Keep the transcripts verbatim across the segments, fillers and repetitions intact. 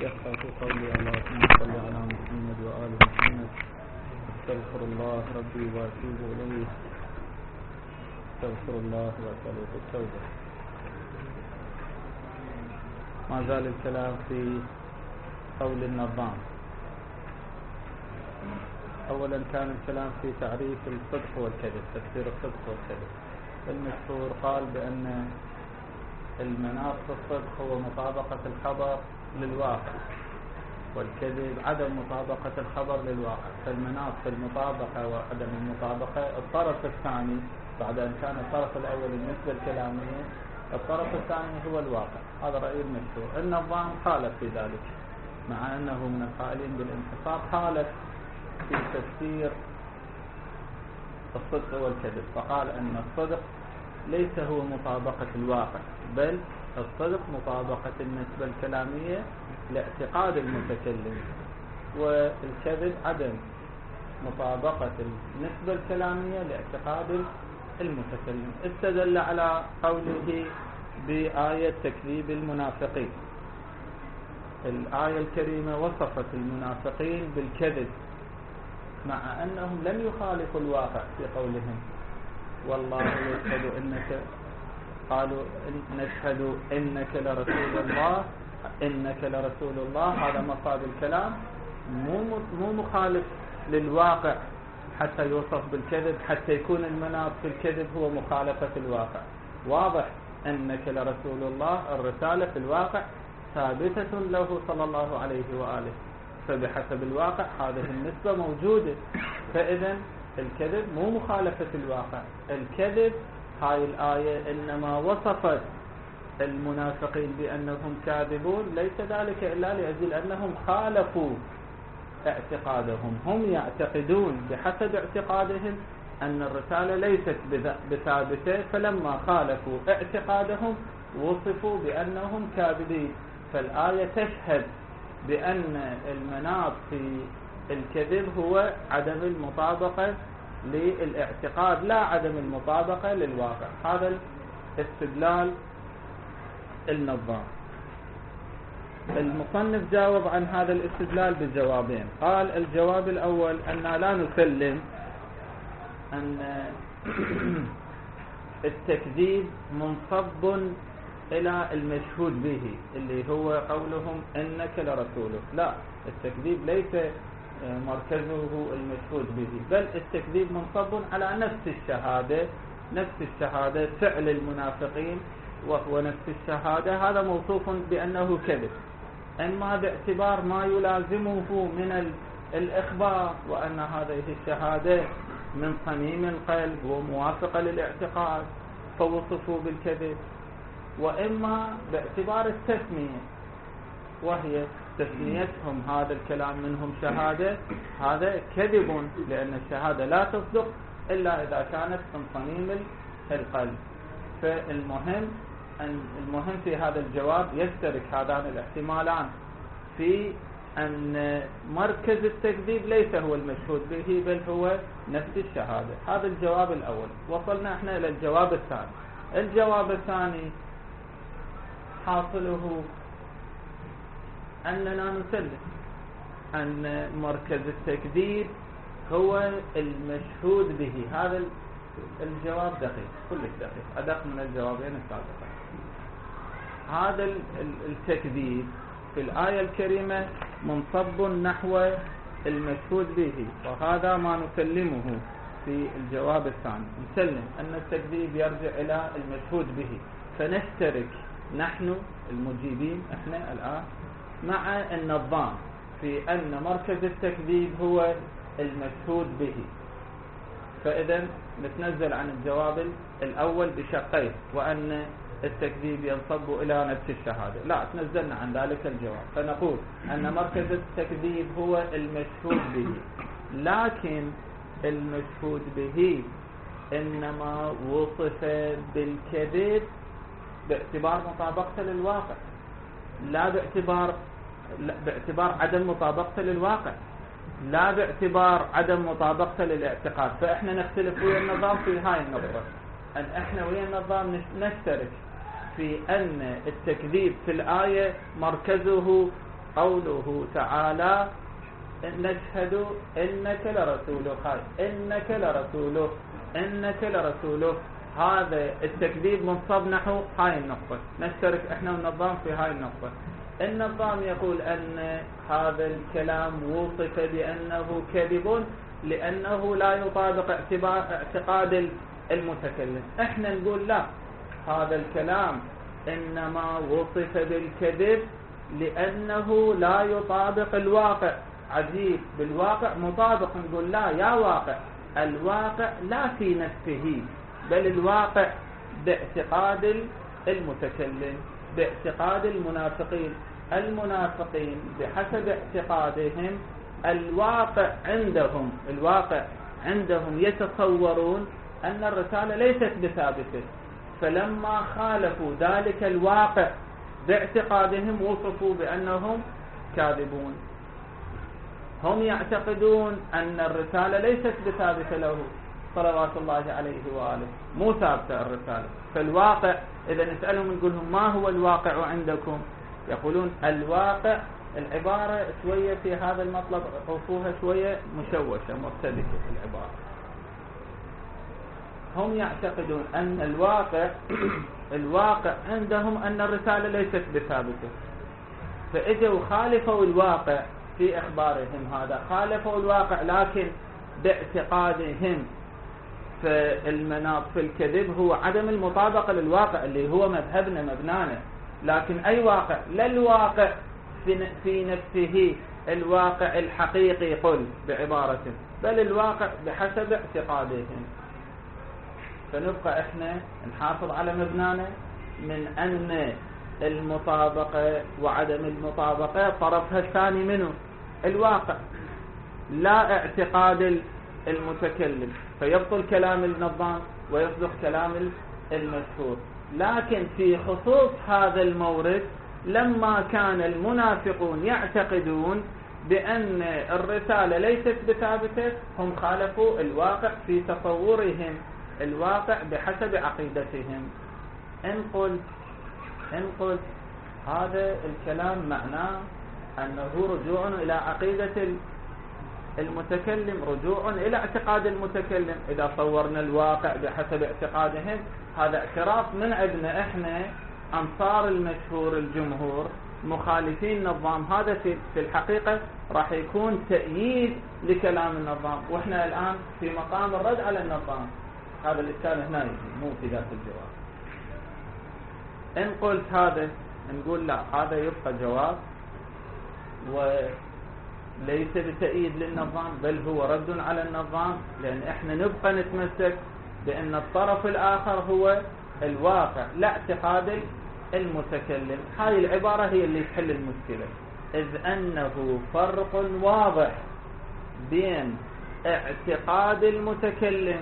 يخاف قولي اللهم صل على محمد وآل محمد. استغفر الله ربي واتوب اليه. استغفر الله واسأله التوبة. ما زال الكلام في قول النظام. اولا كان الكلام في تعريف الصدق والكذب، تفسير الصدق والكذب. المشهور قال بأن المناط في الصدق هو مطابقة الخبر للواقع، والكذب عدم مطابقة الخبر للواقع. فالمناط في المطابقة وعدم المطابقة. الطرف الثاني بعد أن كان الطرف الأول النسبة الكلامية، الطرف الثاني هو الواقع. هذا رأي المشهور. النظام خالف في ذلك، مع أنه من القائلين بالانحصار، خالف في تفسير الصدق والكذب، فقال أن الصدق ليس هو مطابقة الواقع، بل الصدق مطابقة النسبة الكلامية لاعتقاد المتكلم، والكذب عدم مطابقة النسبة الكلامية لاعتقاد المتكلم. استدل على قوله بآية تكذيب المنافقين. الآية الكريمة وصفت المنافقين بالكذب، مع أنهم لم يخالفوا الواقع في قولهم والله يشهد إنك، قالوا نشهد إنك لرسول الله، إنك لرسول الله. هذا مفاد الكلام، مو مو مخالف للواقع حتى يوصف بالكذب، حتى يكون المناط في الكذب هو مخالفة الواقع. واضح إنك لرسول الله، الرسالة في الواقع ثابتة له صلى الله عليه وآله، فبحسب الواقع هذه النسبة موجودة. فإذا الكذب مو مخالفة الواقع. الكذب هاي الآية إنما وصفت المنافقين بأنهم كاذبون، ليس ذلك إلا لأجل أنهم خالفوا اعتقادهم. هم يعتقدون بحسب اعتقادهم أن الرسالة ليست بثابتة، فلما خالفوا اعتقادهم وصفوا بأنهم كاذبين. فالآية تشهد بأن المناط في الكذب هو عدم المطابقة للاعتقاد، لا عدم المطابقة للواقع. هذا الاستدلال النظام. المصنف جاوب عن هذا الاستدلال بجوابين. قال الجواب الأول أن لا نسلم أن التكذيب منصب إلى المشهود به، اللي هو قولهم إنك لرسوله. لا، التكذيب ليس مركزه المشهود به، بل التكذيب منصب على نفس الشهادة. نفس الشهادة فعل المنافقين وهو نفس الشهادة، هذا موصوف بأنه كذب، إما باعتبار ما يلازمه من الإخبار وأن هذه الشهادة من صميم القلب وموافقة للاعتقاد فوصفوا بالكذب، وإما باعتبار التسمية، وهي تسميتهم هذا الكلام منهم شهادة، هذا كذب، لأن الشهادة لا تصدق إلا إذا كانت من صميم القلب. فالمهم أن المهم في هذا الجواب يشترك هذان الاحتمالان في أن مركز التكذيب ليس هو المشهود به، بل هو نفس الشهادة. هذا الجواب الأول. وصلنا احنا إلى الجواب الثاني. الجواب الثاني حاصله أننا نسلم أن مركز التكذيب هو المشهود به. هذا الجواب دقيق، كلش دقيق، أدق من الجوابين السابقين. هذا التكذيب في الآية الكريمة منصب نحو المشهود به، وهذا ما نسلمه في الجواب الثاني. نسلم أن التكذيب يرجع إلى المشهود به، فنشترك نحن المجيبين احنا الآن مع النظام في أن مركز التكذيب هو المشهود به. فإذا نتنزل عن الجواب الأول بشقين، وأن التكذيب ينصب إلى نفس الشهادة. لا، تنزلنا عن ذلك الجواب، فنقول أن مركز التكذيب هو المشهود به، لكن المشهود به إنما وصف بالكذب باعتبار مطابقته للواقع، لا باعتبار لا باعتبار عدم مطابقته للواقع، لا باعتبار عدم مطابقته للاعتقاد. فإحنا نختلف ويا النظام في هاي النقطة، أن إحنا ويا النظام نشترك في أن التكذيب في الآية مركزه قوله تعالى نشهد إنك لرسوله، هاي إنك لرسوله إنك لرسوله، هذا التكذيب منصب نحو هاي النقطة. نشترك احنا والنظام في هاي النقطة. النظام يقول أن هذا الكلام وصف بأنه كذب لأنه لا يطابق اعتقاد المتكلم. احنا نقول لا، هذا الكلام إنما وصف بالكذب لأنه لا يطابق الواقع. عجيب، بالواقع مطابق. نقول لا يا واقع، الواقع لا في نفسه، بل الواقع باعتقاد المتكلم، باعتقاد المنافقين. المنافقين بحسب اعتقادهم الواقع عندهم الواقع عندهم يتصورون أن الرسالة ليست بثابتة، فلما خالفوا ذلك الواقع باعتقادهم وصفوا بأنهم كاذبون. هم يعتقدون أن الرسالة ليست بثابتة له صلوات الله عليه وآله، مو ثابتة الرسالة. فالواقع إذا نسألهم نقولهم ما هو الواقع عندكم؟ يقولون الواقع. العبارة شوية في هذا المطلب عرفوها شوية مشوشة مرتبكة في العبارة. هم يعتقدون أن الواقع الواقع عندهم أن الرسالة ليست بثابتة، فإجوا خالفوا الواقع في إخبارهم. هذا خالفوا الواقع لكن باعتقادهم. فالمناط في الكذب هو عدم المطابقة للواقع اللي هو مذهبنا مبنانا. لكن أي واقع؟ لا الواقع في نفسه الواقع الحقيقي قل بعبارته، بل الواقع بحسب اعتقادهم. فنبقى احنا نحافظ على مبنانا من أن المطابقة وعدم المطابقة طرفها الثاني منه الواقع لا اعتقاد المتكلم، فيبطل كلام النظام ويصدق كلام المشهور. لكن في خصوص هذا المورد لما كان المنافقون يعتقدون بأن الرسالة ليست بثابتة، هم خالفوا الواقع في تصورهم الواقع بحسب عقيدتهم. إن قلت إن قلت هذا الكلام معناه أنه رجوع إلى عقيدة المتكلم، رجوع إلى اعتقاد المتكلم. إذا صورنا الواقع بحسب اعتقادهم هذا اعتراف من عندنا احنا أنصار المشهور الجمهور مخالفين النظام. هذا في الحقيقة راح يكون تأييد لكلام النظام، وإحنا الآن في مقام الرد على النظام. هذا الإشكال هنا يجي مو في ذات الجواب. إن قلت هذا نقول لا، هذا يبقى جواب وليس بتأييد للنظام، بل هو رد على النظام، لأن إحنا نبقى نتمسك بأن الطرف الآخر هو الواقع لا اعتقاد المتكلم. هاي العبارة هي اللي تحل المشكلة، إذ أنه فرق واضح بين اعتقاد المتكلم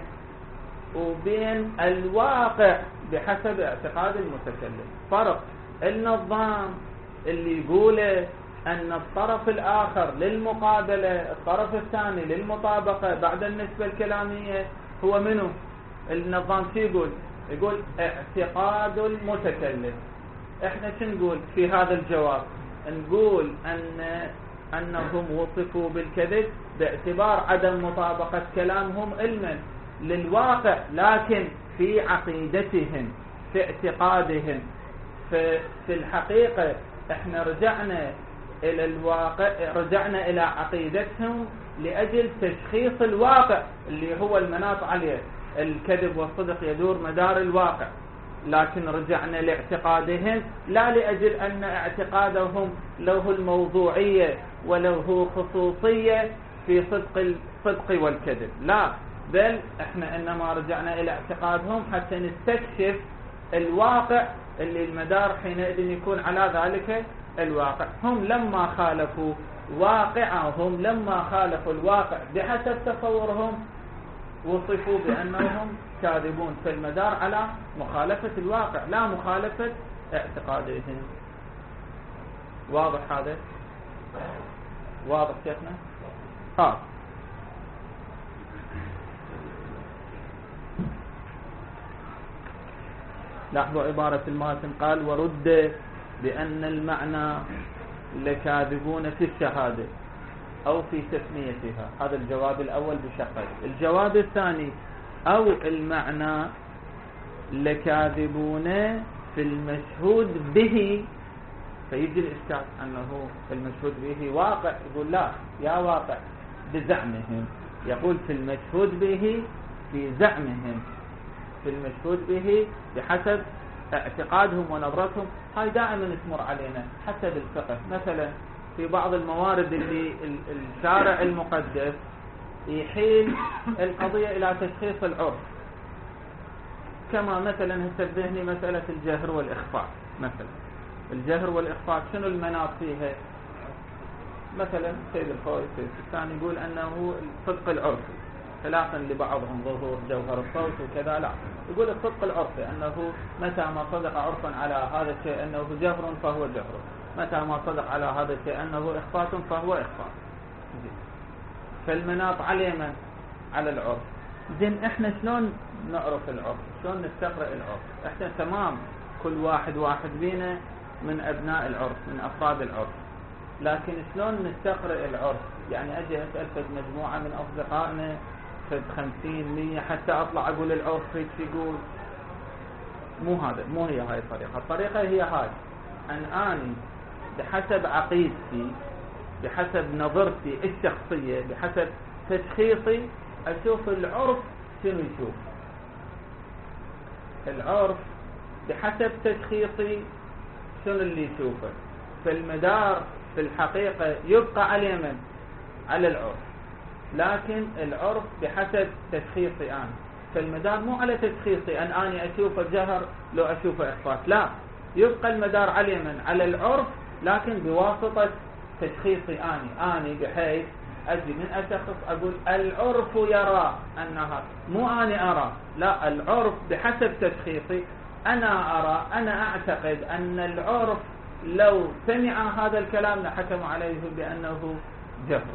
وبين الواقع بحسب اعتقاد المتكلم. فرق. النظام اللي يقوله أن الطرف الآخر للمقابلة، الطرف الثاني للمطابقة بعد النسبة الكلامية، هو منه؟ النظام شو يقول؟ يقول اعتقاد المتكلم. احنا شو نقول في هذا الجواب؟ نقول أن أنهم وصفوا بالكذب باعتبار عدم مطابقة كلامهم علما للواقع، لكن في عقيدتهم في اعتقادهم. في الحقيقة احنا رجعنا إلى الواقع، رجعنا إلى عقيدتهم لأجل تشخيص الواقع اللي هو المناط عليه. الكذب والصدق يدور مدار الواقع، لكن رجعنا لاعتقادهم لا لأجل أن اعتقادهم له الموضوعية وله خصوصية في صدق الصدق والكذب، لا، بل احنا انما رجعنا الى اعتقادهم حتى نستكشف الواقع اللي المدار حينئذ يكون على ذلك الواقع. هم لما خالفوا واقعهم، لما خالفوا الواقع بحسب تصورهم، وصفوا بأنهم كاذبون، فالمدار على مخالفة الواقع لا مخالفة اعتقادهم. واضح هذا؟ واضح شيخنا؟ ها لاحظوا عبارة الماتن، قال ورد بأن المعنى لكاذبون في الشهادة أو في تسميتها. هذا الجواب الأول بشقين. الجواب الثاني أو المعنى لكاذبون في المشهود به، فيجي الإشكال أنه المشهود به واقع. يقول لا يا واقع بزعمهم. يقول في المشهود به في زعمهم، في المشهود به بحسب اعتقادهم ونظرتهم. هاي دائما تمر علينا حتى بالفقه. مثلا في بعض الموارد اللي الشارع المقدس يحيل القضية إلى تشخيص العرف، كما مثلا هسه بذهني مسألة الجهر والإخفاء. مثلا الجهر والإخفاء شنو المناط فيها؟ مثلا سيد الخوي سيد الثاني يقول أنه الصدق العرفي، خلافا لبعضهم ظهور جوهر الصوت وكذا. لا، يقول الصدق العرفي أنه متى ما صدق عرفا على هذا الشيء أنه جهر فهو جهر، متى ما صدق على هذا الشيء أنه إخفاء فهو إخفاء. فالمناط على من؟ على العرف. زين احنا شلون نعرف العرف؟ شلون نستقرأ العرف؟ احنا تمام كل واحد واحد بينا من أبناء العرف، من أفراد العرف، لكن شلون نستقرأ العرف؟ يعني أجي أسأل فد مجموعة من أصدقائنا فد خمسين مية حتى أطلع أقول العرف هيك يقول. مو هذا، مو هي هاي الطريقة. الطريقة هي هاي، أن أني بحسب عقيدتي، بحسب نظرتي الشخصية، بحسب تشخيصي أشوف العرف شنو يشوف. العرف بحسب تشخيصي شنو اللي يشوفه. فالمدار في الحقيقة يبقى على من؟ على العرف، لكن العرف بحسب تشخيصي أنا. فالمدار مو على تشخيصي أن أني أشوفه جهر لو أشوفه إخفاء، لا، يبقى المدار على من؟ على العرف، لكن بواسطة تشخيصي أني أني بحيث أجي من أشخص أقول العرف يرى أنها، مو أني أرى، لا، العرف بحسب تشخيصي أنا أرى، أنا أعتقد أن العرف لو سمع هذا الكلام لحكم عليه بأنه جهر.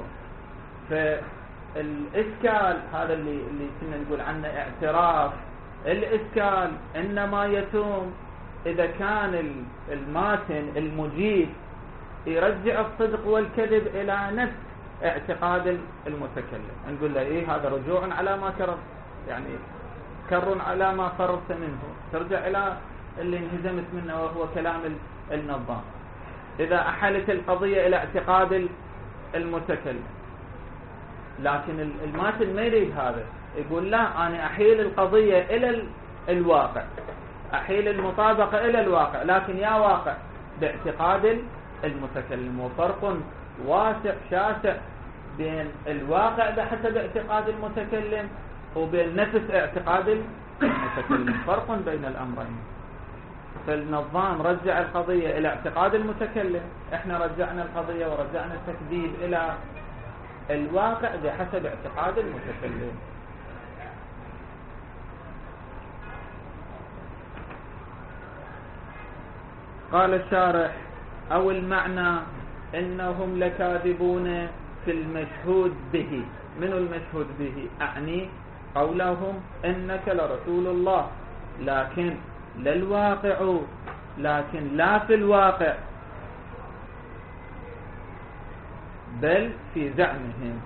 فالإشكال هذا اللي اللي كنا نقول عنه اعتراف، الإشكال إنما يتم إذا كان الماتن المجيب يرجع الصدق والكذب إلى نفس اعتقاد المتكلم. نقول له إيه هذا رجوع على ما كرر، يعني كر على ما فررت منه، ترجع إلى اللي انهزمت منه وهو كلام النظام. إذا أحلت القضية إلى اعتقاد المتكلم، لكن الماتن ما يريد هذا، يقول لا، أنا أحيل القضية إلى الواقع، أحيل المطابقة إلى الواقع، لكن يا واقع باعتقاد المتكلم. وفرق واسع شاسع بين الواقع بحسب اعتقاد المتكلم وبين نفس اعتقاد المتكلم، فرق بين الأمرين. فالنظام رجع القضية إلى اعتقاد المتكلم، احنا رجعنا القضية ورجعنا التكذيب إلى الواقع بحسب اعتقاد المتكلم. قال الشارح أو المعنى إنهم لكاذبون في المشهود به. من المشهود به؟ أعني قولهم إنك لرسول الله، لكن لا الواقع، لكن لا في الواقع، بل في زعمهم.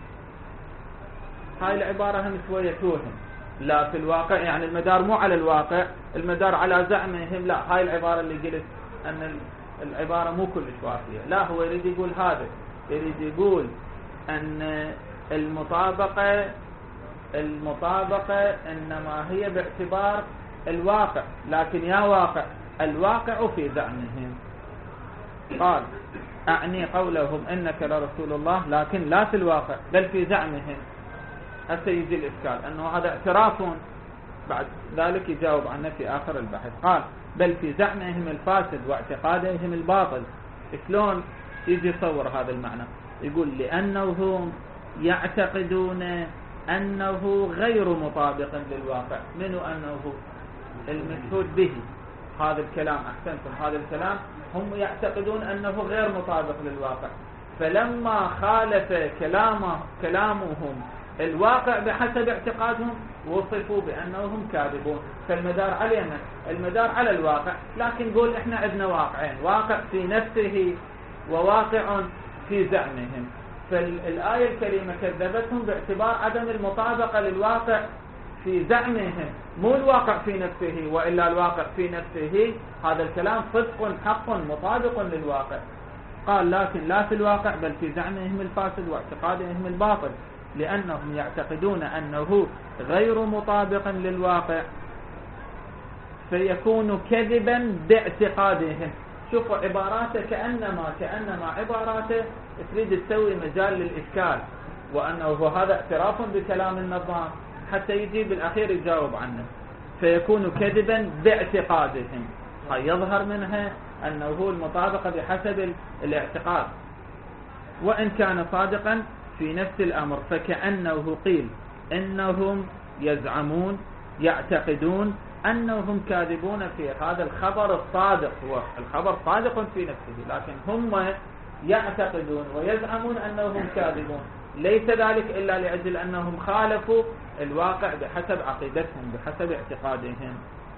هاي العبارة هم شوية توهم. لا في الواقع يعني المدار مو على الواقع، المدار على زعمهم. لا، هاي العبارة اللي قلت أن العبارة مو كلش وافية. لا، هو يريد يقول هذا، يريد يقول أن المطابقة المطابقة إنما هي باعتبار الواقع، لكن يا واقع الواقع في زعمهم. قال أعني قولهم إنك لرسول الله، لكن لا في الواقع بل في زعمهم. هسه يجي الإشكال أنه هذا اعتراف، بعد ذلك يجاوب عنه في آخر البحث. قال بل في زعمهم الفاسد واعتقادهم الباطل. شلون يجي يصور هذا المعنى؟ يقول لأنهم يعتقدون أنه غير مطابق للواقع. منو أنه؟ المشهود به. هذا الكلام أحسنتم، هذا الكلام هم يعتقدون أنه غير مطابق للواقع، فلما خالف كلامه كلامهم الواقع بحسب اعتقادهم وصفوا بأنهم كاذبون. فالمدار علينا، المدار على الواقع، لكن نقول احنا عندنا واقعين، واقع في نفسه وواقع في زعمهم. فالآية الكريمة كذبتهم باعتبار عدم المطابقة للواقع في زعمهم، مو الواقع في نفسه، وإلا الواقع في نفسه هذا الكلام صدق حق مطابق للواقع. قال لكن لا في الواقع بل في زعمهم الفاسد واعتقادهم الباطل، لأنهم يعتقدون أنه غير مطابق للواقع فيكون كذبا باعتقادهم. شوفوا عباراته كأنما كأنما عباراته تريد تسوي مجال للإشكال، وأنه هذا اعتراف بكلام النظام حتى يجي بالأخير يجاوب عنه. فيكون كذبا باعتقادهم، هاي يظهر منها أنه المطابقة بحسب الاعتقاد، وإن كان صادقا في نفس الأمر. فكأنه قيل إنهم يزعمون يعتقدون أنهم كاذبون في هذا الخبر الصادق. هو الخبر صادق في نفسه، لكن هم يعتقدون ويزعمون أنهم كاذبون، ليس ذلك إلا لأجل أنهم خالفوا الواقع بحسب عقيدتهم بحسب اعتقادهم.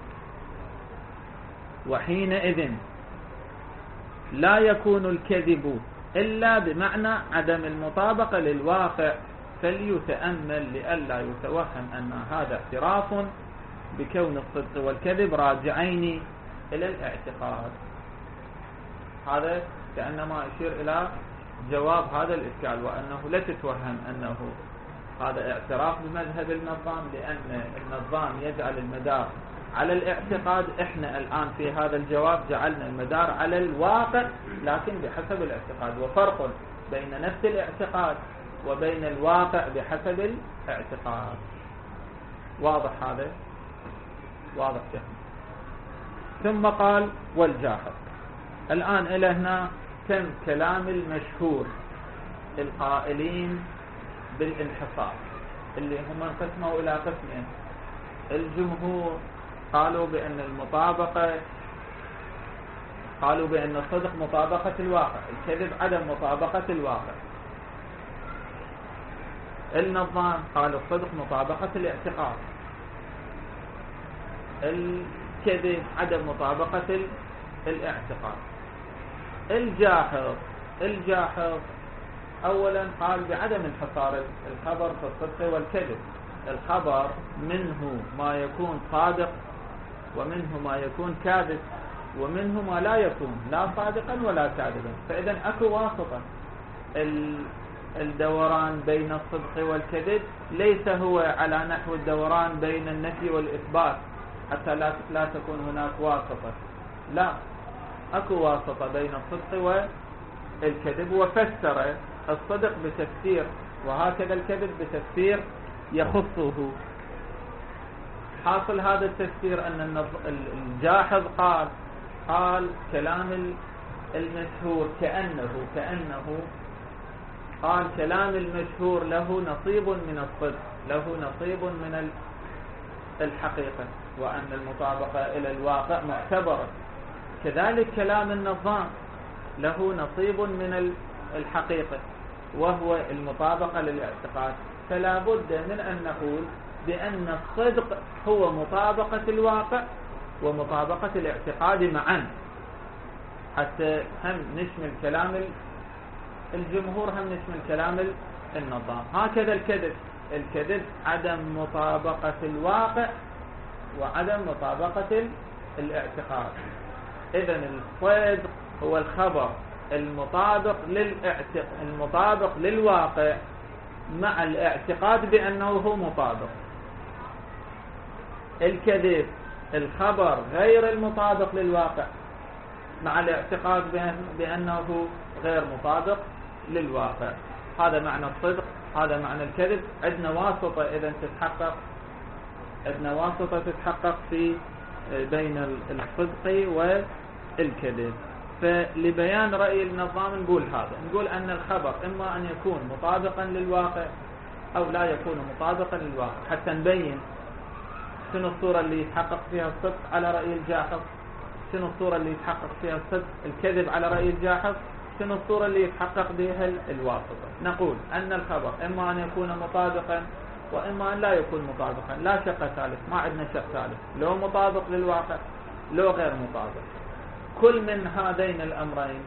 وحينئذ لا يكون الكذب إلا بمعنى عدم المطابقة للواقع، فليتأمل لئلا يتوهم أن هذا اعتراف بكون الصدق والكذب راجعين إلى الاعتقاد. هذا كأنما يشير إلى جواب هذا الإشكال، وأنه لا تتوهم أنه هذا اعتراف بمذهب النظام، لأن النظام يجعل المدار على الاعتقاد. احنا الآن في هذا الجواب جعلنا المدار على الواقع لكن بحسب الاعتقاد، وفرق بين نفس الاعتقاد وبين الواقع بحسب الاعتقاد. واضح هذا؟ واضح جدا. ثم قال والجاحظ. الآن إلى هنا تم كلام المشهور القائلين بالانحصار، اللي هم انقسموا إلى قسمين. الجمهور قالوا بأن المطابقة قالوا بأن الصدق مطابقة الواقع، الكذب عدم مطابقة الواقع. النظام قالوا الصدق مطابقة الاعتقاد، الكذب عدم مطابقة الاعتقاد. الجاحظ الجاحظ أولا قال بعدم انحصار الخبر في الصدق والكذب. الخبر منه ما يكون صادق ومنه ما يكون كاذب، ومنه ما لا يكون لا صادقا ولا كاذبا. فإذا أكو واسطة. الدوران بين الصدق والكذب ليس هو على نحو الدوران بين النفي والإثبات حتى لا لا تكون هناك واسطة، لا، أكو واسطة بين الصدق والكذب. وفسر الصدق بتفسير وهكذا الكذب بتفسير يخصه. حاصل هذا التفسير أن الجاحظ قال قال كلام المشهور كأنه كأنه قال كلام المشهور له نصيب من الصدق، له نصيب من الحقيقة، وأن المطابقة إلى الواقع معتبرة. كذلك كلام النظام له نصيب من الحقيقة وهو المطابقة للاعتقاد. فلا بد من أن نقول بأن الصدق هو مطابقة الواقع ومطابقة الاعتقاد معا، حتى هم نشمل كلام الجمهور هم نشمل كلام النظام. هكذا الكذب الكذب عدم مطابقة الواقع وعدم مطابقة الاعتقاد. إذن الصدق هو الخبر المطابق للاعتق... المطابق للواقع مع الاعتقاد بأنه هو مطابق. الكذب الخبر غير المطابق للواقع مع الاعتقاد بأنه غير مطابق للواقع. هذا معنى الصدق، هذا معنى الكذب. عندنا واسطة إذا تتحقق عندنا واسطة تتحقق في بين الصدق والكذب. فلبيان رأي النظام نقول هذا نقول أن الخبر إما أن يكون مطابقا للواقع أو لا يكون مطابقا للواقع، حتى نبين شنو الصورة اللي يتحقق فيها الصدق على رأي الجاحظ، شنو الصورة اللي يتحقق فيها الصدق الكذب على رأي الجاحظ، شنو الصورة اللي يتحقق بها الواسطة. نقول أن الخبر إما أن يكون مطابقا وإما أن لا يكون مطابقا، لا شق ثالث، ما عندنا شق ثالث، لو مطابق للواقع لو غير مطابق. كل من هذين الأمرين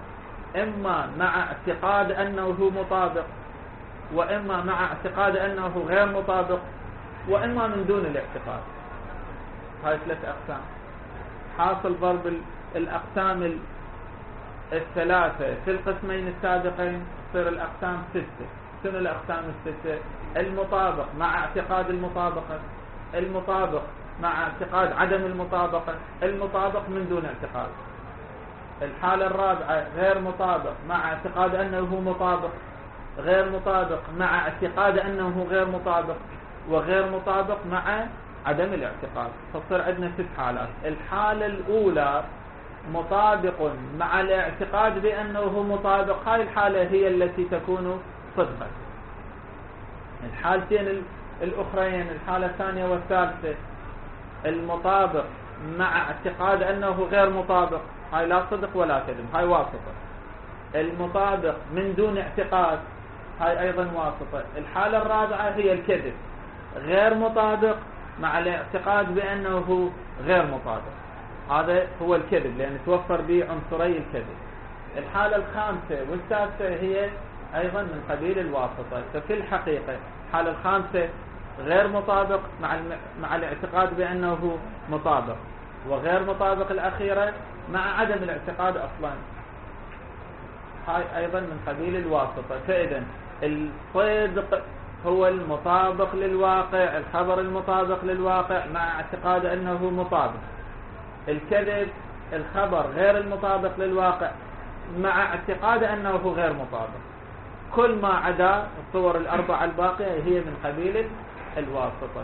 إما مع اعتقاد أنه مطابق، وإما مع اعتقاد أنه غير مطابق، وإما من دون الاعتقاد. هاي ثلاث أقسام. حاصل ضرب الأقسام الثلاثة في القسمين السابقين تصير الأقسام ستة. شنو الأقسام الستة؟ المطابق مع اعتقاد المطابقة، المطابق مع اعتقاد عدم المطابقة، المطابق من دون اعتقاد. الحالة الرابعة غير مطابق مع اعتقاد أنه مطابق، غير مطابق مع اعتقاد أنه غير مطابق، وغير مطابق مع عدم الاعتقاد. فتصير عندنا ست حالات. الحالة الأولى مطابق مع الاعتقاد بأنه مطابق، هاي الحالة هي التي تكون صدقا. الحالتين الأخرين الحالة الثانية والثالثة المطابق مع اعتقاد أنه غير مطابق، هاي لا صدق ولا كذب، هاي واسطة. المطابق من دون اعتقاد، هاي أيضا واسطة. الحالة الرابعة هي الكذب، غير مطابق مع الاعتقاد بأنه غير مطابق، هذا هو الكذب لأن توفر به عنصري الكذب. الحالة الخامسة والسادسة هي أيضا من قبيل الواسطة. ففي الحقيقة الحالة الخامسة غير مطابق مع مع الاعتقاد بأنه مطابق، وغير مطابق الأخيرة مع عدم الاعتقاد أصلا، هاي أيضا من قبيل الواسطة. فإذا الصدق هو المطابق للواقع، الخبر المطابق للواقع مع اعتقاد أنه مطابق. الكذب الخبر غير المطابق للواقع مع اعتقاد أنه غير مطابق. كل ما عدا الصور الأربعة الباقية هي من قبيل الواسطة.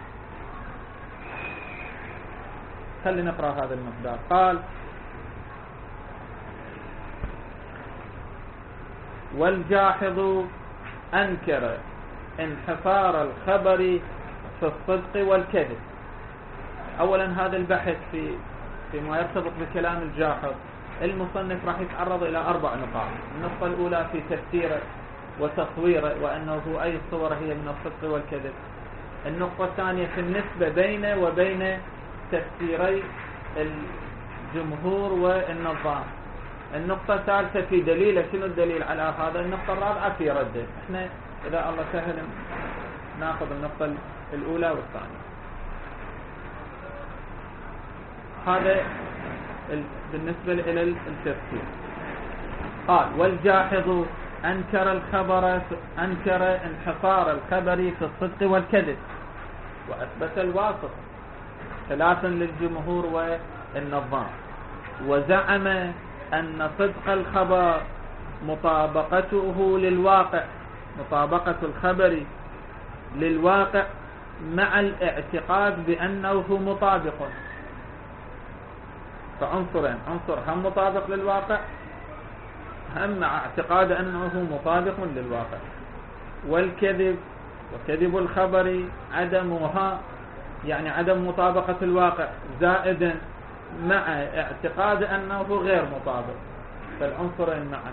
خلينا نقرأ هذا المقدار. قال: والجاحظ أنكر انحصار الخبر في الصدق والكذب. أولا هذا البحث في فيما يرتبط بكلام الجاحظ، المصنف راح يتعرض إلى أربع نقاط. النقطة الأولى في تفسيره وتصويره وأنه أي الصور هي من الصدق والكذب. النقطة الثانية في النسبة بينه وبين تفسيري الجمهور والنظام. النقطة الثالثة في دليله، شنو الدليل على هذا. النقطة الرابعة في رده. احنا إذا الله سهل ناخذ النقطة الأولى والثانية. هذا بالنسبة إلى التفسير. قال: والجاحظ أنكر الخبر أنكر انحصار الخبر في الصدق والكذب وأثبت الواسطة ثلاثا للجمهور والنظام، وزعم أن صدق الخبر مطابقته للواقع، مطابقة الخبر للواقع مع الاعتقاد بأنه مطابق. فعنصرين، عنصر هم مطابق للواقع هم مع اعتقاد أنه مطابق للواقع. والكذب وكذب الخبر عدمها يعني عدم مطابقة الواقع زائدا مع اعتقاد أنه غير مطابق، فالعنصرين معا.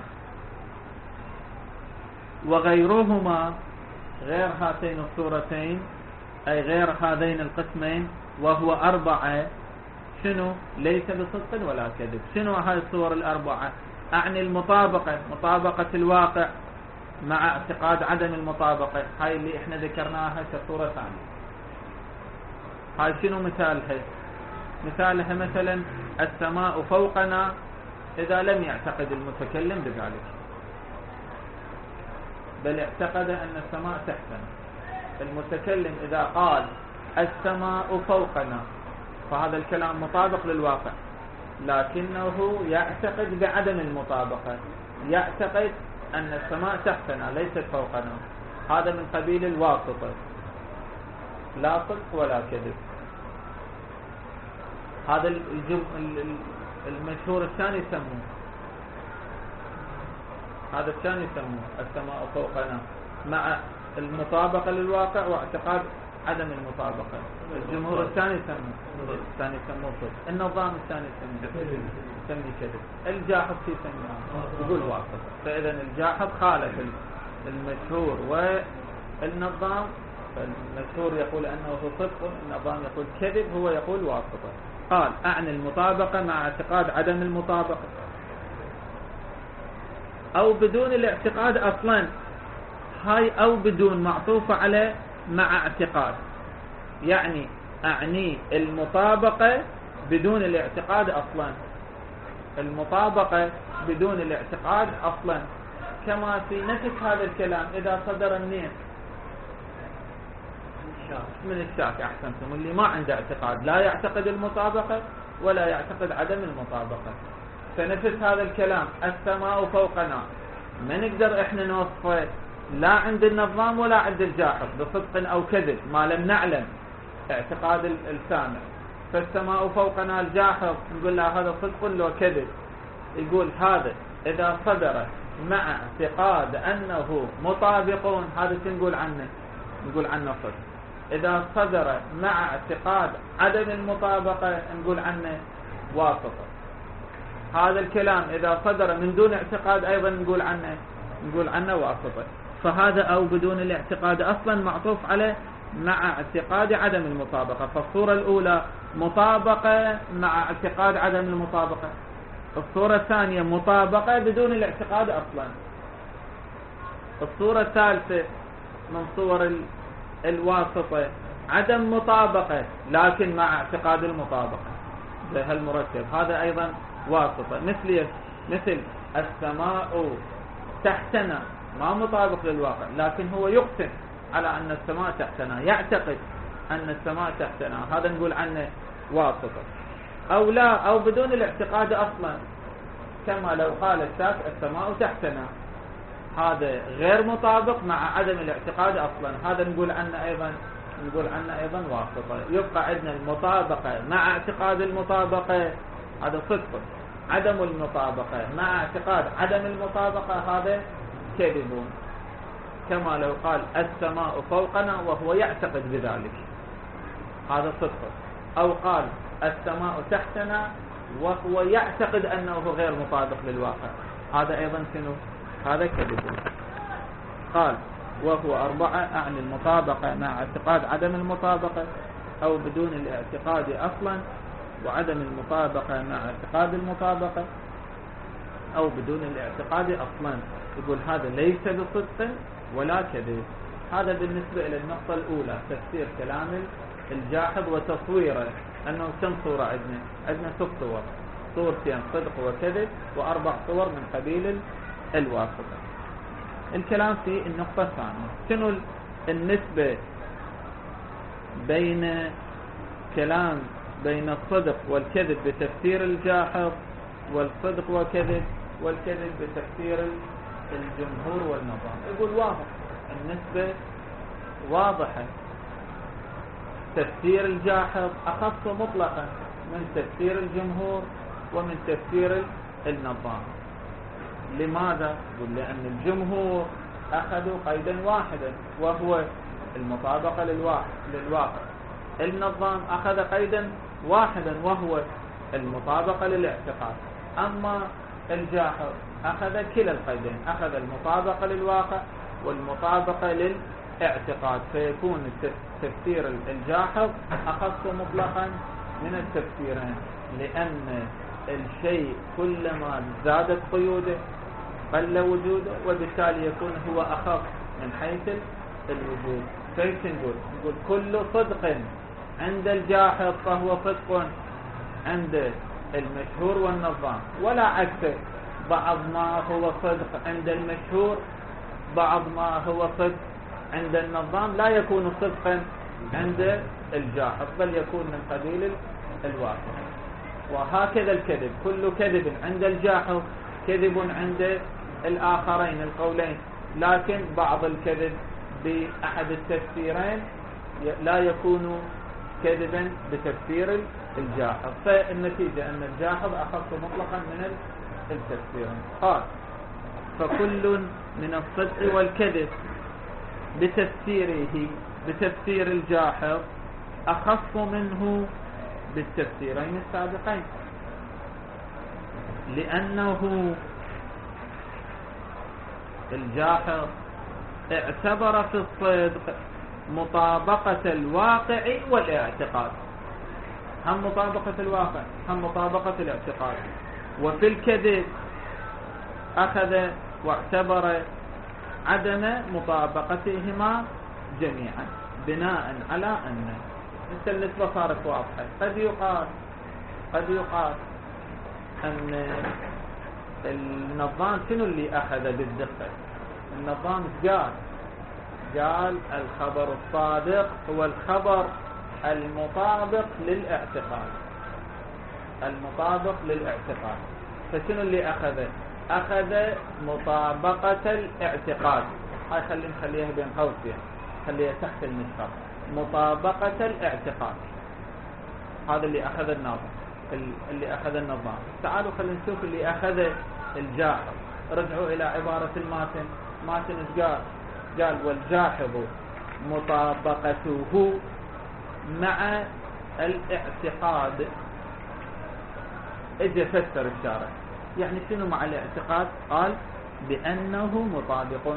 وغيرهما غير هاتين الصورتين أي غير هذين القسمين وهو أربعة، شنو؟ ليس بصدق ولا كذب. شنو هاي الصور الأربعة؟ أعني المطابقة، مطابقة الواقع مع اعتقاد عدم المطابقة، هاي اللي احنا ذكرناها كصورة ثانية. هاي شنو مثالها؟ مثالها مثلا السماء فوقنا إذا لم يعتقد المتكلم بذلك، بل اعتقد أن السماء تحتنا. المتكلم إذا قال السماء فوقنا فهذا الكلام مطابق للواقع، لكنه يعتقد بعدم المطابقة، يعتقد أن السماء تحتنا ليست فوقنا. هذا من قبيل الواسطة، لا صدق ولا كذب. هذا المشهور الثاني يسموه، هذا الثاني يسموه السماء فوقنا مع المطابقة للواقع واعتقاد عدم المطابقة. الجمهور الثاني يسموه الثاني يسموه صدق. النظام الثاني يسميه يسميه كذب. الجاحظ في يسميه يقول واسطة. فإذا الجاحظ خالف المشهور والنظام، فالمشهور يقول أنه صدق، النظام يقول كذب، هو يقول واسطة. قال: أعني المطابقة مع اعتقاد عدم المطابقة. أو بدون الاعتقاد أصلا. هاي أو بدون معطوفة على مع اعتقاد، يعني أعني المطابقة بدون الاعتقاد أصلا، المطابقة بدون الاعتقاد أصلا، كما في نفس هذا الكلام إذا صدر منين؟ من الشاك. أحسنتم، اللي ما عنده اعتقاد، لا يعتقد المطابقة ولا يعتقد عدم المطابقة. فنفس هذا الكلام السماء فوقنا ما نقدر احنا نوصفه لا عند النظام ولا عند الجاحظ بصدق أو كذب ما لم نعلم اعتقاد السامع. فالسماء فوقنا الجاحظ نقول له هذا صدق لو كذب، يقول هذا إذا صدر مع اعتقاد أنه مطابقون هذا نقول عنه نقول عنه صدق. إذا صدر مع اعتقاد عدم المطابقة نقول عنه واسطة. هذا الكلام إذا صدر من دون اعتقاد أيضا نقول عنه نقول عنه واسطة. فهذا أو بدون الاعتقاد أصلا معطوف على مع اعتقاد عدم المطابقة. فالصورة الأولى مطابقة مع اعتقاد عدم المطابقة، الصورة الثانية مطابقة بدون الاعتقاد أصلا، الصورة الثالثة من صور الواسطة عدم مطابقة لكن مع اعتقاد المطابقة زي هالمركب، هذا أيضا واسطة. مثل مثل السماء تحتنا ما مطابق للواقع، لكن هو يقسم على أن السماء تحتنا، يعتقد أن السماء تحتنا، هذا نقول عنه واسطة. أو لا أو بدون الاعتقاد أصلا، كما لو قال الشاك السماء تحتنا، هذا غير مطابق مع عدم الاعتقاد أصلا، هذا نقول عنه أيضا نقول عنه أيضا واسطة. يبقى عندنا المطابقة مع اعتقاد المطابقة هذا صدق، عدم المطابقة مع اعتقاد عدم المطابقة هذا كذب، كما لو قال السماء فوقنا وهو يعتقد بذلك هذا صدق، أو قال السماء تحتنا وهو يعتقد أنه غير مطابق للواقع، هذا أيضا شنو؟ هذا كذب. قال وهو أربعة أعني المطابقة مع اعتقاد عدم المطابقة أو بدون الاعتقاد أصلا، وعدم المطابقة مع اعتقاد المطابقة أو بدون الاعتقاد أصلا. يقول هذا ليس بصدق ولا كذب. هذا بالنسبة إلى النقطة الأولى تفسير كلام الجاحظ وتصويره، أنه كم صورة عندنا؟ عندنا ست صور، صورتين صدق وكذب وأربع صور من قبيل الواسطة. الكلام في النقطة الثانية، شنو النسبة بين كلام بين الصدق والكذب بتفسير الجاحظ والصدق وكذب والكذب بتفسير الجمهور والنظام؟ يقول واضح، النسبة واضحة. تفسير الجاحظ أخص مطلقا من تفسير الجمهور ومن تفسير النظام. لماذا؟ يقول لأن الجمهور أخذوا قيدا واحدا وهو المطابقة للواقع، النظام أخذ قيدا واحدا وهو المطابقة للاعتقاد. أما الجاحظ أخذ كلا القيدين، أخذ المطابقة للواقع والمطابقة للاعتقاد، فيكون تفسير الجاحظ أخص مطلقا من التفسيرين، لأن الشيء كلما زادت قيوده قل وجوده، وبالتالي يكون هو أخف من حيث الوجود. كيف نقول؟ نقول كل صدق عند الجاحظ فهو صدق عند المشهور والنظام، ولا عكسه، بعض ما هو صدق عند المشهور بعض ما هو صدق عند النظام لا يكون صدقا عند الجاحظ، بل يكون من قبيل الواقع. وهكذا الكذب، كل كذب عند الجاحظ كذب عند الآخرين القولين، لكن بعض الكذب بأحد التفسيرين لا يكون كذبا بتفسير الجاحظ. فالنتيجة أن الجاحظ أخص مطلقا من التفسيرين. قال فكل من الصدق والكذب بتفسيره بتفسير الجاحظ أخص منه بالتفسيرين السابقين، لأنه الجاحظ اعتبر في الصدق مطابقة الواقع والاعتقاد، هم مطابقة الواقع هم مطابقة الاعتقاد. وفي الكذب أخذ واعتبر عدم مطابقتهما جميعا بناء على أن النسبة صارت واضحة. قد يقال قد يقال أن النظام شنو اللي أخذ بالدقة؟ النظام قال قال الخبر الصادق هو الخبر المطابق للاعتقاد، المطابق للاعتقاد. فشنو اللي أخذه؟ أخذ مطابقة الاعتقاد. هاي خلي نخليها بين قوسين، خليها تحت النسخة، مطابقة الاعتقاد. هذا اللي أخذ النظام، اللي أخذ النظام. تعالوا خلينا نشوف اللي أخذ الجاحظ. رجعوا إلى عبارة الماتن. ماتن قال قال والجاحظ مطابقته مع الاعتقاد. اجى فسر الشارع يعني شنو مع الاعتقاد؟ قال بأنه مطابق.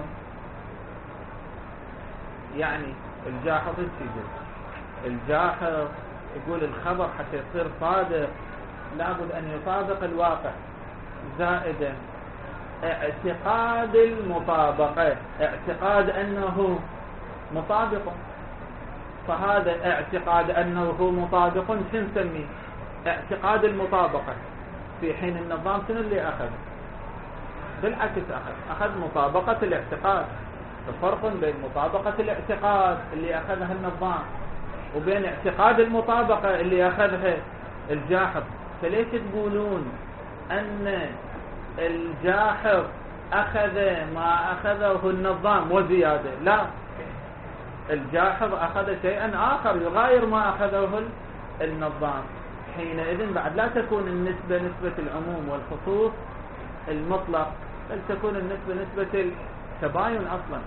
يعني الجاحظ يقول الجاحظ يقول الخبر حتى يصير صادق لابد أن يطابق الواقع، زائدا اعتقاد المطابقة، اعتقاد أنه مطابق. فهذا اعتقاد أنه مطابق شو نسميه؟ اعتقاد المطابقة. في حين النظام شنو اللي أخذ؟ بالعكس أخذ أخذ مطابقة الاعتقاد. الفرق بين مطابقة الاعتقاد اللي أخذها النظام وبين اعتقاد المطابقة اللي أخذها الجاحظ. فليش تقولون أن الجاحظ أخذ ما أخذه النظام وزيادة؟ لا، الجاحظ أخذ شيئا آخر يغاير ما أخذه النظام. حينئذ بعد لا تكون النسبة نسبة العموم والخصوص المطلق، بل تكون النسبة نسبة التباين أصلا.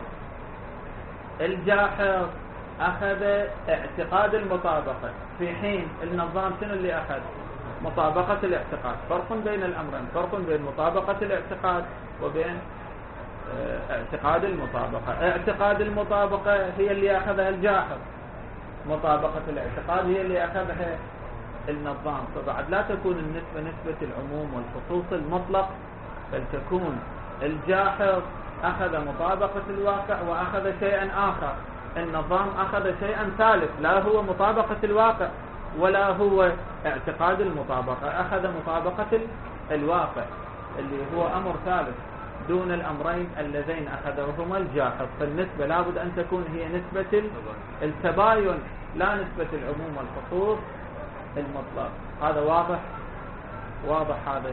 الجاحظ أخذ اعتقاد المطابقة، في حين النظام شنو اللي أخذ؟ مطابقة الاعتقاد. فرق بين الأمرين، فرق بين مطابقة الاعتقاد وبين اعتقاد المطابقة. اعتقاد المطابقة هي اللي أخذها الجاحظ، مطابقة الاعتقاد هي اللي أخذها النظام. فبعد لا تكون النسبة نسبة العموم والخصوص المطلق، بل تكون الجاحظ أخذ مطابقة الواقع وأخذ شيئا آخر، النظام أخذ شيئا ثالث لا هو مطابقة الواقع ولا هو اعتقاد المطابقة، أخذ مطابقة الواقع اللي هو أمر ثالث دون الأمرين اللذين أخذهما الجاحظ. فالنسبة لابد أن تكون هي نسبة التباين لا نسبة العموم والخصوص المطلق. هذا واضح؟ واضح هذا؟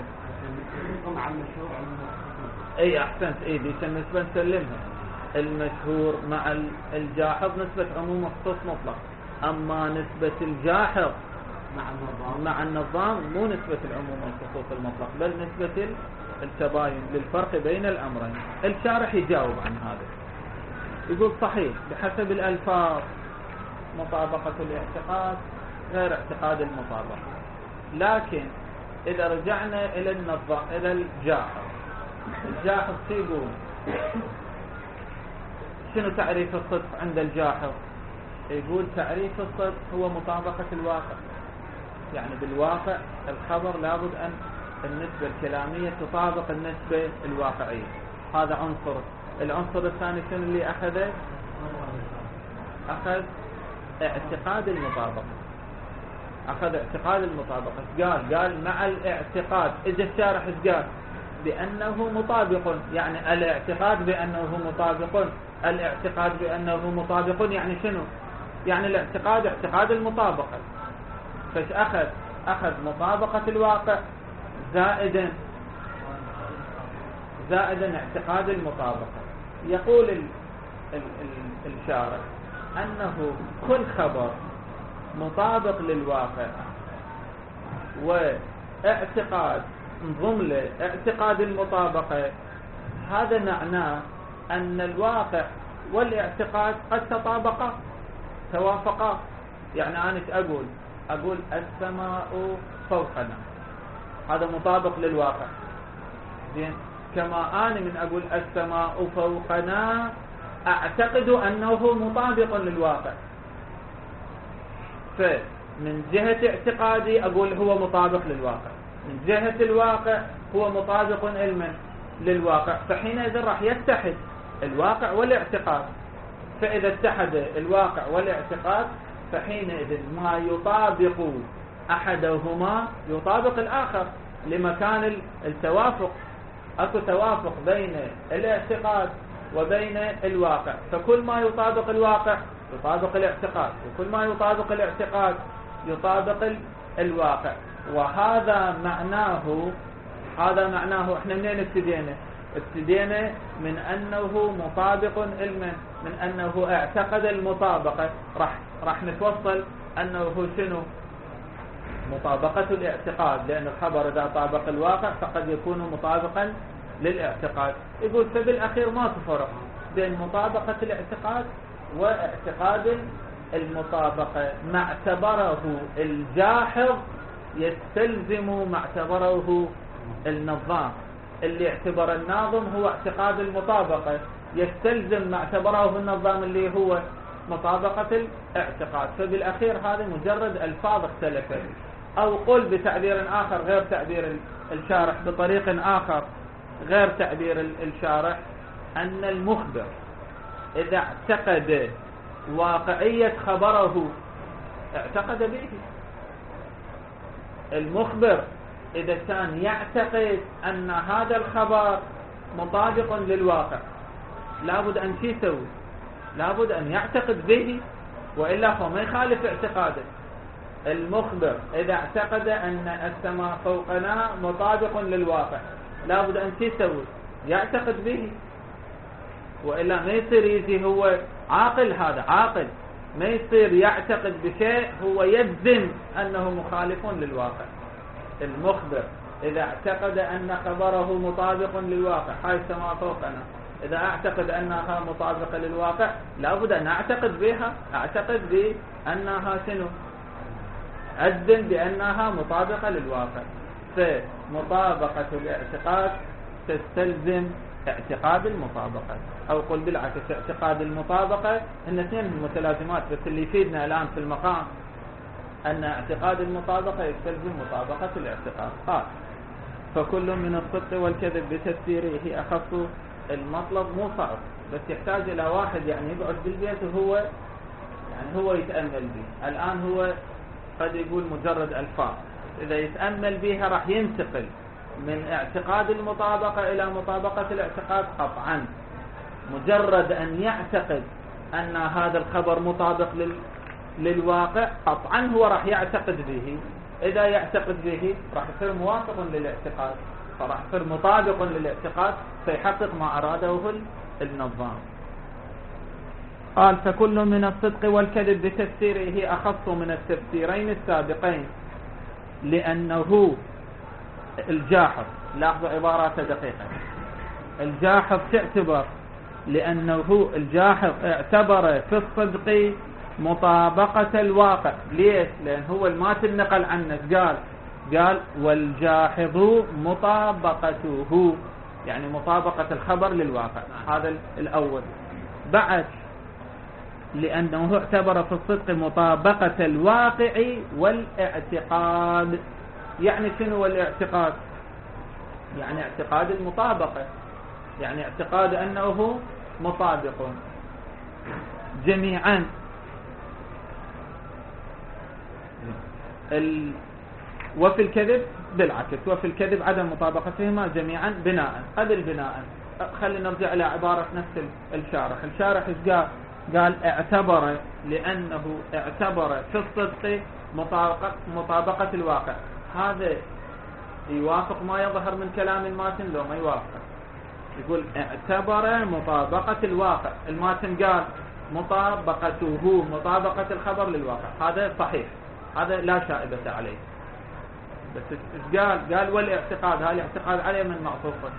اي احسنت. اي دي النسبة نسلمها. المشهور مع الجاحظ نسبة عموم وخصوص مطلق، اما نسبة الجاحظ مع النظام مع النظام مو نسبة العموم والخصوص المطلق، بل نسبة التباين للفرق بين الامرين. الشارح يجاوب عن هذا، يقول صحيح بحسب الالفاظ مطابقة الاعتقاد غير اعتقاد المطابقة، لكن إذا رجعنا إلى النظام إلى الجاحظ، الجاحظ يقول شنو تعريف الصدق عند الجاحظ؟ يقول تعريف الصدق هو مطابقة الواقع، يعني بالواقع الخبر لابد أن النسبة الكلامية تطابق النسبة الواقعية. هذا عنصر. العنصر الثاني شنو اللي أخذه؟ أخذ اعتقاد المطابقة، أخذ اعتقاد المطابقة. قال قال مع الاعتقاد. إذا الشارح قال بأنه مطابق، يعني الاعتقاد بأنه مطابق، الاعتقاد بأنه مطابق يعني شنو؟ يعني الاعتقاد اعتقاد المطابقة. فش أخذ؟ أخذ مطابقة الواقع زائدا زائدا اعتقاد المطابقة. يقول ال ال ال الشارح أنه كل خبر مطابق للواقع واعتقاد انضم له اعتقاد المطابقة، هذا معناه أن الواقع والاعتقاد قد تطابقا توافقا. يعني أنا أقول أقول السماء فوقنا، هذا مطابق للواقع. زين، كما أنا من أقول السماء فوقنا أعتقد أنه مطابق للواقع. فمن جهة اعتقادي أقول هو مطابق للواقع، من جهة الواقع هو مطابق علما. للواقع، فحينئذ راح يتحد الواقع والاعتقاد. فإذا اتحد الواقع والاعتقاد فحينئذ ما يطابق أحدهما يطابق الآخر لمكان التوافق. أكو توافق بين الاعتقاد وبين الواقع، فكل ما يطابق الواقع يطابق الاعتقاد، وكل ما يطابق الاعتقاد يطابق الواقع. وهذا معناه هذا معناه احنا منين ابتدينا؟ ابتدينا من أنه مطابق علما، من أنه اعتقد المطابقة، راح راح نتوصل أنه شنو؟ مطابقة الاعتقاد، لأن الخبر إذا طابق الواقع فقد يكون مطابقا للاعتقاد. يقول فبالأخير ما تفرق بين مطابقة الاعتقاد واعتقاد المطابقة. ما اعتبره الجاحظ يستلزم ما اعتبره النظام. اللي اعتبر الناظم هو اعتقاد المطابقة يستلزم ما اعتبره النظام اللي هو مطابقة الاعتقاد. فبالأخير هذا مجرد ألفاظ اختلفت، أو قل بتعبير آخر غير تعبير الشارح بطريق آخر غير تعبير الشارح، أن المخبر إذا اعتقد واقعية خبره اعتقد به. المخبر إذا كان يعتقد أن هذا الخبر مطابق للواقع لابد أن يسوي لابد أن يعتقد به، وإلا فما يخالف اعتقاده. المخبر إذا اعتقد أن السماء فوقنا مطابق للواقع لابد أن يسوي يعتقد به، وإلا ما يصير يجي هو عاقل. هذا عاقل ما يصير يعتقد بشيء هو يجزم أنه مخالف للواقع. المخبر إذا اعتقد أن خبره مطابق للواقع، هاي السماء فوقنا، إذا أعتقد أنها مطابقة للواقع لابد أن أعتقد بها، أعتقد بأنها شنو؟ أجزم بأنها مطابقة للواقع. فمطابقة الاعتقاد تستلزم اعتقاد المطابقة، أو قل بالعكس اعتقاد المطابقة. هن اثنين متلازمات، بس اللي يفيدنا الآن في المقام أن اعتقاد المطابقة يستلزم مطابقة الاعتقاد. قال فكل من الصدق والكذب بتفسيره أخص. المطلب مو صعب، بس يحتاج إلى واحد يعني يقعد بالبيت وهو يعني هو يتأمل به. الآن هو قد يقول مجرد ألفاظ، إذا يتأمل بها راح ينتقل من اعتقاد المطابقة إلى مطابقة الاعتقاد قطعا. مجرد أن يعتقد أن هذا الخبر مطابق لل... للواقع قطعا هو راح يعتقد به. إذا يعتقد به راح يصير موافق للاعتقاد، فراح يصير مطابق للاعتقاد، فيحقق ما أراده النظام. قال فكل من الصدق والكذب بتفسيره أخص من التفسيرين السابقين، لأنه الجاحظ، لاحظوا عبارات دقيقة، الجاحظ تعتبر لأنه الجاحظ اعتبر في الصدق مطابقة الواقع. ليش؟ لأن هو الماتن نقل عنه قال قال والجاحظ مطابقته، يعني مطابقة الخبر للواقع. هذا الأول. بعد لأنه اعتبر في الصدق مطابقة الواقع والاعتقاد. يعني شنو الاعتقاد؟ يعني اعتقاد المطابقة، يعني اعتقاد أنه مطابق جميعا. ال... وفي الكذب بالعكس، وفي الكذب عدم مطابقتهما جميعا بناء. قبل بناء خلينا نرجع إلى عبارة نفس الشارح. الشارح ايش قال؟ قال اعتبر لأنه اعتبر في الصدق مطابقة, مطابقة الواقع. هذا يوافق ما يظهر من كلام الماتن لو ما يوافق؟ يقول اعتبر مطابقة الواقع. الماتن قال مطابقته، مطابقة الخبر للواقع، هذا صحيح، هذا لا شائبة عليه. بس ايش قال؟ قال والاعتقاد، هذا الاعتقاد عليه من معطوفه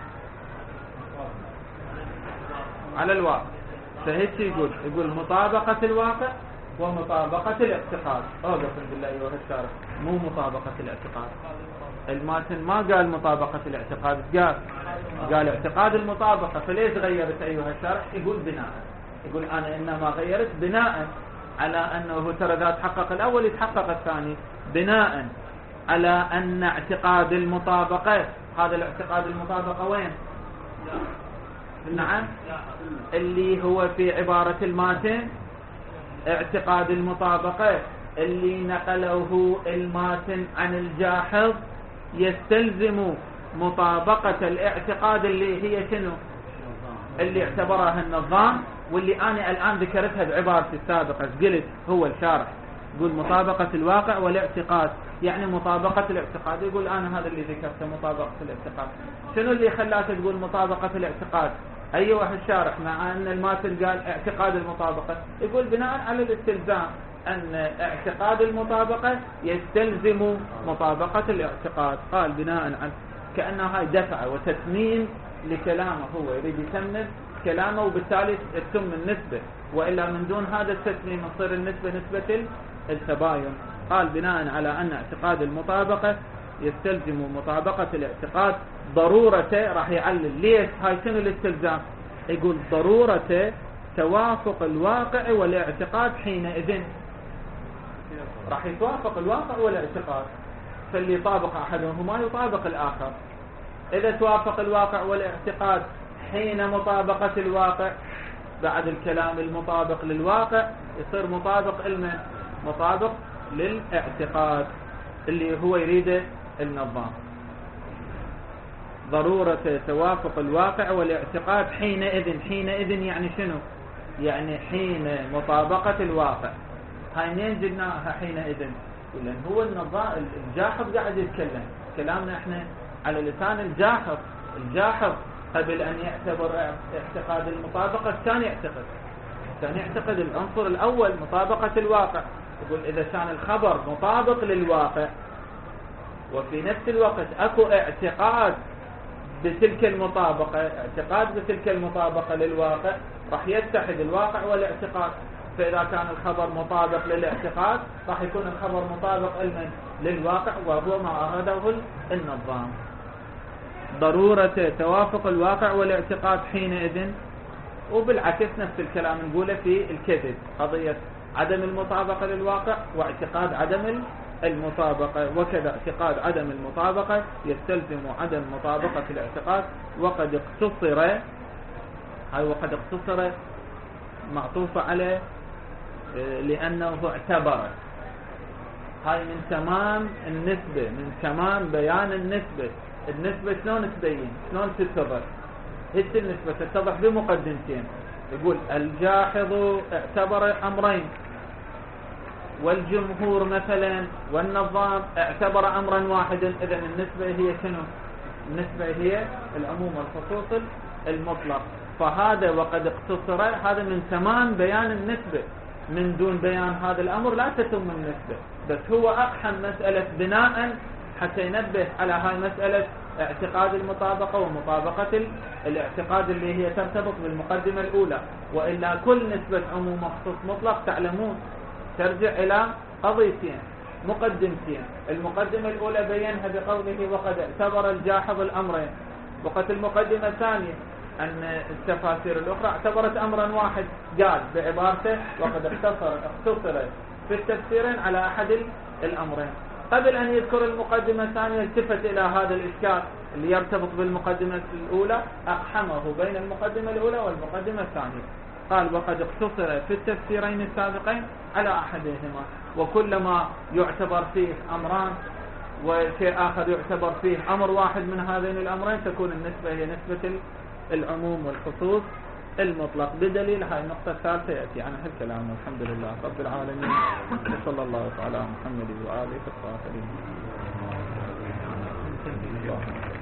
على الواقع. فهيك يقول يقول مطابقة الواقع ومطابقة الاعتقاد. أقسم بالله أيها الشارح مو مطابقة الاعتقاد. الماتن ما قال مطابقة الاعتقاد، قال قال اعتقاد المطابقة. فليش غيرت أيها الشارح؟ يقول بناء، يقول أنا إنما غيرت بناء على أنه ترى إذا تحقق الأول يتحقق الثاني، بناء على أن اعتقاد المطابقة، هذا الاعتقاد المطابقة وين؟ نعم، اللي هو في عبارة الماتن اعتقاد المطابقة اللي نقله الماتن عن الجاحظ يستلزم مطابقة الاعتقاد اللي هي شنو؟ اللي اعتبرها النظام، واللي أنا الآن ذكرتها بعبارتي السابقة. قلت هو الشارح يقول مطابقة الواقع والاعتقاد، يعني مطابقة الاعتقاد. يقول أنا هذا اللي ذكرته مطابقة الاعتقاد. شنو اللي خلاك تقول مطابقة الاعتقاد؟ أيها الشارح، مع أن الماتن قال اعتقاد المطابقة. يقول بناء على الاستلزام أن اعتقاد المطابقة يستلزم مطابقة الاعتقاد. قال بناء على كأنه هاي دفع وتتميم لكلامه، هو يريد يتمم كلامه وبالتالي تتم النسبة، وإلا من دون هذا التتميم تصير النسبة نسبة التباين. قال بناء على أن اعتقاد المطابقة يستلزم مطابقة الاعتقاد ضرورة، راح يعلل ليش هاي شنو الاستلزام. يقول ضرورة توافق الواقع والاعتقاد حينئذ، راح يتوافق الواقع والاعتقاد، فاللي يطابق أحدهما يطابق الآخر. إذا توافق الواقع والاعتقاد حين مطابقة الواقع، بعد الكلام المطابق للواقع يصير مطابق المن مطابق للاعتقاد اللي هو يريده النظام. ضرورة توافق الواقع والاعتقاد حينئذ. حينئذ يعني شنو؟ يعني حين مطابقة الواقع. هاي منين جبناها حينئذ؟ لأن هو النظام الجاحظ قاعد يتكلم، كلامنا احنا على لسان الجاحظ. الجاحظ قبل أن يعتبر اعتقاد المطابقة كان يعتقد كان يعتقد العنصر الأول مطابقة الواقع. يقول إذا كان الخبر مطابق للواقع وفي نفس الوقت أكو اعتقاد بتلك المطابقة، اعتقاد بتلك المطابقة للواقع، راح يتحد الواقع والاعتقاد. فإذا كان الخبر مطابق للاعتقاد راح يكون الخبر مطابق للواقع، وهو ما أراده النظام. ضرورة توافق الواقع والاعتقاد حينئذ. وبالعكس نفس الكلام نقوله في الكذب، قضية عدم المطابقة للواقع واعتقاد عدم المطابقة، وكذا اعتقاد عدم المطابقة يستلزم عدم مطابقة الاعتقاد. وقد اقتصر، هاي وقد اقتصر معطوفة عليه لأنه اعتبر. هاي من تمام النسبة، من تمام بيان النسبة. النسبة شلون تبين؟ شلون تتضح؟ هي النسبة تتضح بمقدمتين. يقول الجاحظ اعتبر أمرين، والجمهور مثلا والنظام اعتبر أمرا واحدا. إذن النسبة هي شنو؟ النسبة هي العموم والخصوص المطلق. فهذا وقد اقتصر، هذا من تمام بيان النسبة. من دون بيان هذا الأمر لا تتم النسبة. بس هو أقحم مسألة بناء حتى ينبه على هاي مسألة اعتقاد المطابقة ومطابقة الاعتقاد اللي هي ترتبط بالمقدمة الأولى. وإلا كل نسبة عموم وخصوص مطلق تعلمون ترجع إلى قضيتين مقدمتين. المقدمة الأولى بينها بقوله وقد اعتبر الجاحظ الأمرين، وقد المقدمة الثانية أن التفاسير الأخرى اعتبرت أمرا واحد. قال بعبارته وقد اختصر اختصر في التفسيرين على أحد الأمرين. قبل أن يذكر المقدمة الثانية التفت إلى هذا الإشكال اللي يرتبط بالمقدمة الأولى، أقحمه بين المقدمة الأولى والمقدمة الثانية. قال وقد اختصر في التفسيرين السابقين على أحدهما. وكلما يعتبر فيه أمران وشيء آخر يعتبر فيه أمر واحد من هذين الأمرين، تكون النسبة هي نسبة العموم والخصوص المطلق. بدليل هاي النقطة الثالثة يأتي عنها الكلام. والحمد لله رب العالمين، وصلى الله على محمد وآله الطاهرين.